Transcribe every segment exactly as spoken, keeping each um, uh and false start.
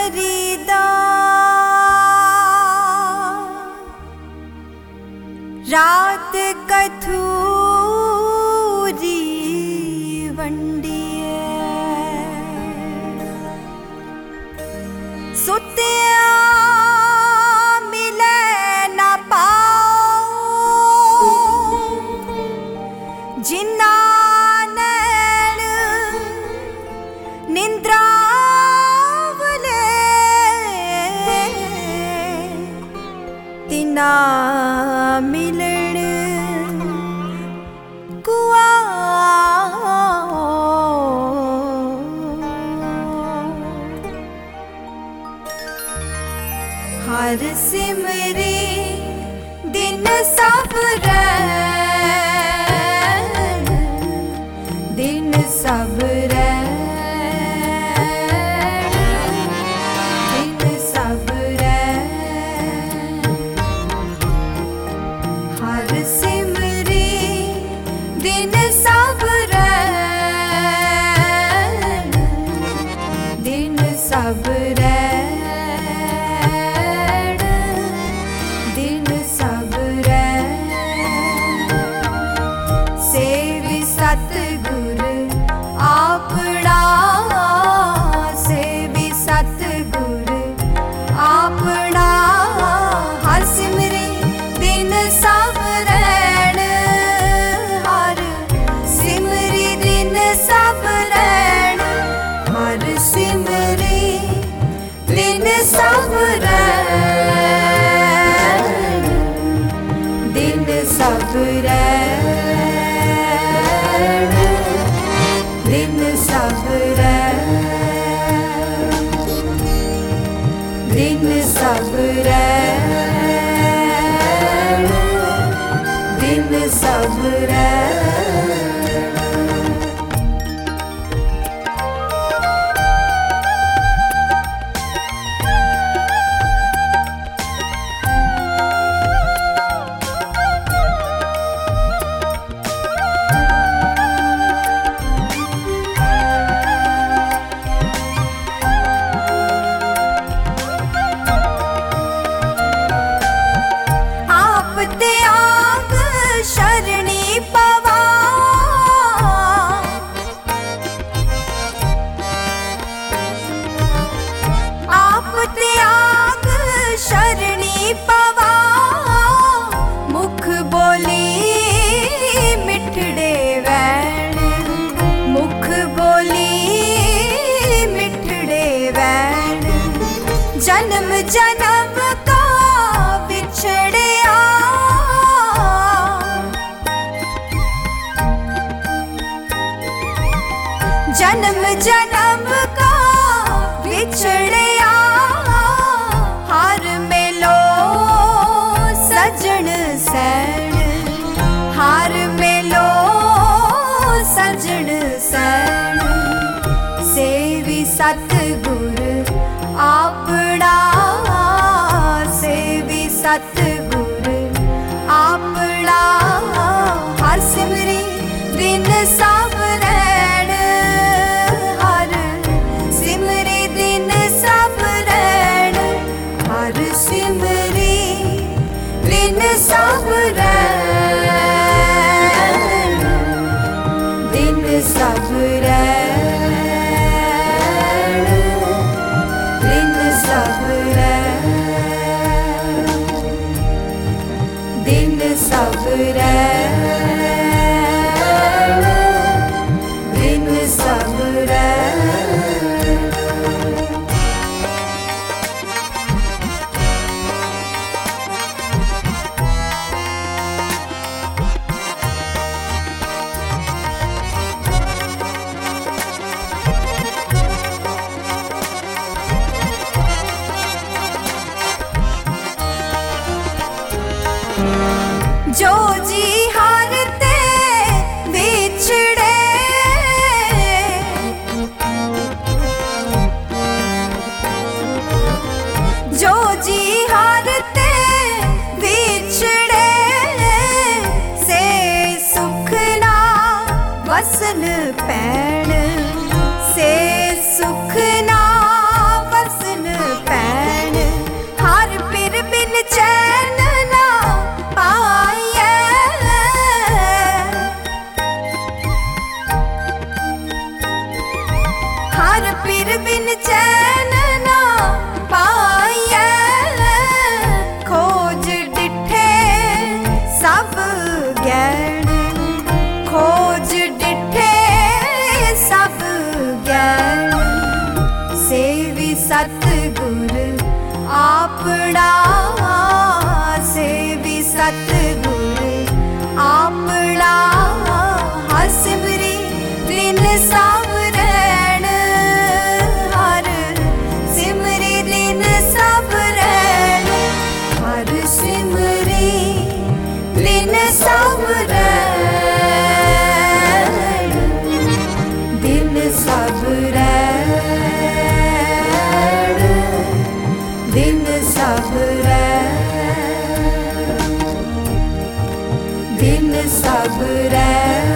करीदा रात कथूरी वंडिए सुतिया मिले ना पाओ जिन्ना नैन निंद्रा तिना मिलन कुआ हर सिमरे दिन सब रैन दिन सब रैन दिन सब रैन दिन सब रैन दिन सब रैन सेवी सतगुर आपड़ा सेवी सतगुर आपड़ा हर सिमरे दिन सब रैन हर सिमरी दिन सब रैन हर सिमरी दिन सब रैन दिन सब रैन दिन सब रैन दिन सब रैन दिन सब रैन त्याग शरणी पवा आप त्याग शरणी पवा मुख बोली मिठड़े वैण मुख बोली मिठड़े वैण जन्म जन्म का बिछड़े जन्म जन्म का बिछड़िया हार मेलो सजन सैन हार मेलो सजन सैन सेवी सतगुर आपड़ा सेवी सतगुर आपड़ा हर सिमरी दिन सब रैन हर सिमरी दिन सब रैन हर सिमरी दिन सब रैन दिन सब रैन दिन सब रैन हर पीर बिन चैन ना पाइए, खोज डिठे सब गैण, खोज डिठे सब गैण। सेवी सतगुर आपड़ा, सेवी सतगुर आपड़ा। हर सिमरी दिन सावरैण, हर सिमरी दिन सावरैण, हर सिमरी दिन सावरैण, दिन सावरैण, दिन सावरैण, दिन सावरैण,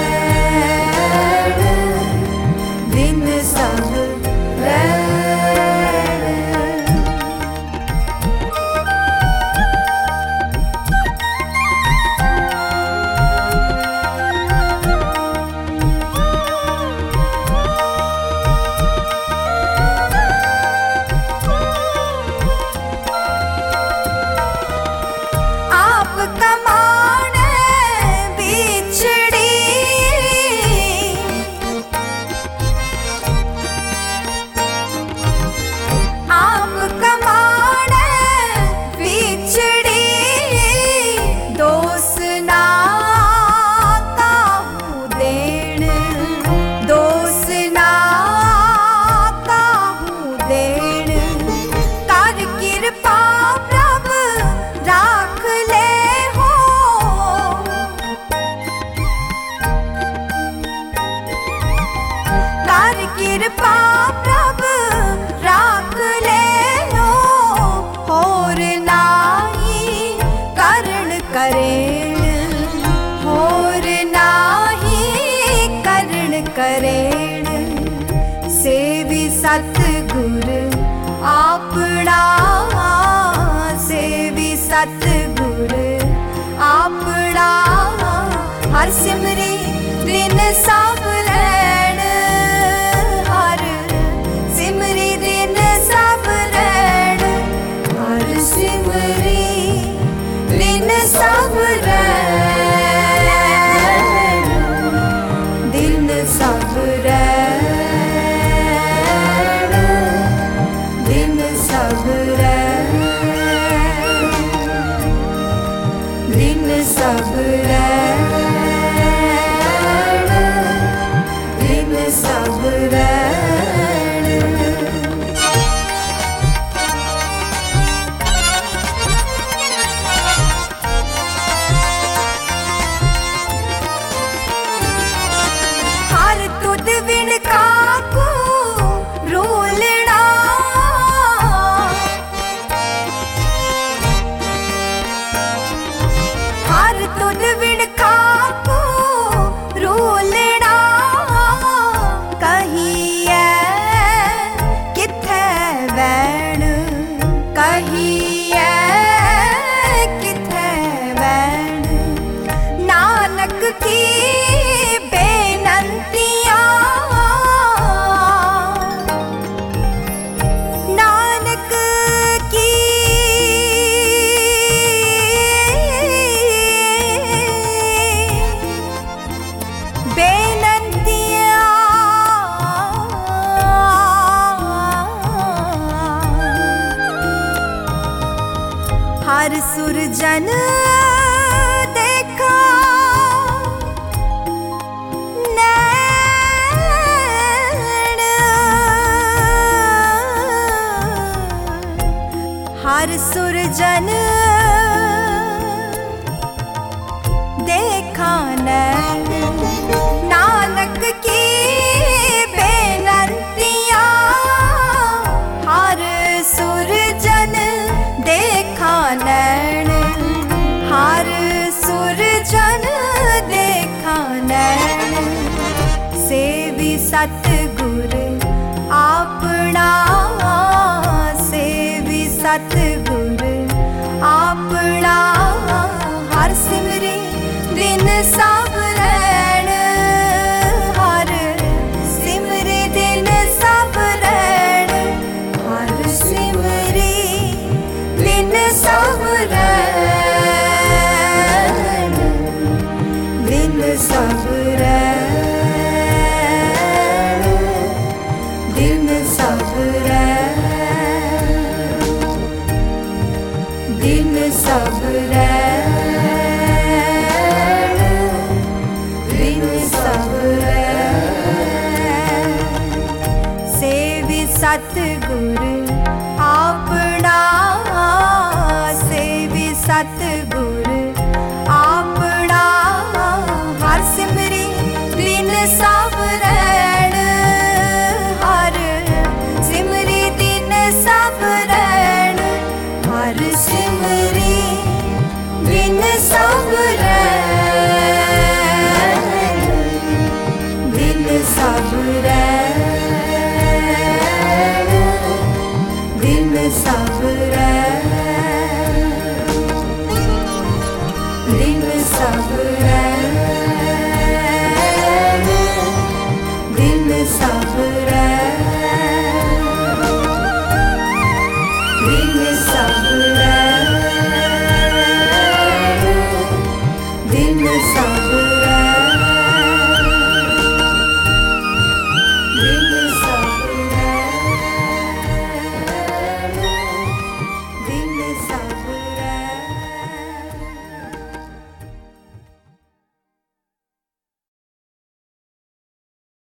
दिन सावरैण। आप कमान बिछड़ी, आप कमान बिछड़ी, दोष ना काहू देण, दोष ना काहू देण। कर कृपा प्रभ राख ले हो, कर कृपा प्रभ राख ले हो। होर नाही करण करेण, होर नाही करण करेण। सेवी सतगुर आपड़ा, सेवी सतगुर आपड़ा। हर सिमरी दिन सावरैण, हर सिमरी दिन सावरैण, हर सिमरी दिन सावरैण, दिन सावरैण, दिन सावरैण, दिन सावरैण, दिन सावरैण। हर तुद विण काकू रूलड़ा, हर तुद विण काकू रूलड़ा। कहिए किथे वैण, कहिए किथे वैण। नानक की बेनंतियाँ, नानक की बेनंतियाँ। हर सुरजन देखा नैण, हर सुरजन देखा नैण। नानक की बेनंतियाँ, हर सुरजन देखा नैण, हर सुरजन देखा नैण। सेवी सतगुर आपड़ा, सेवी सतगुर आपड़ा। हर सिमरी दिन सावरैण, हर सिमरी दिन सावरैण। सतगुर आपना, सेवी सतगुर आपना। हर सिमरी दिन सब रैण, हर सिमरी दिन सब रैण, हर सिमरी दिन सब रैण, दिन सब रैण।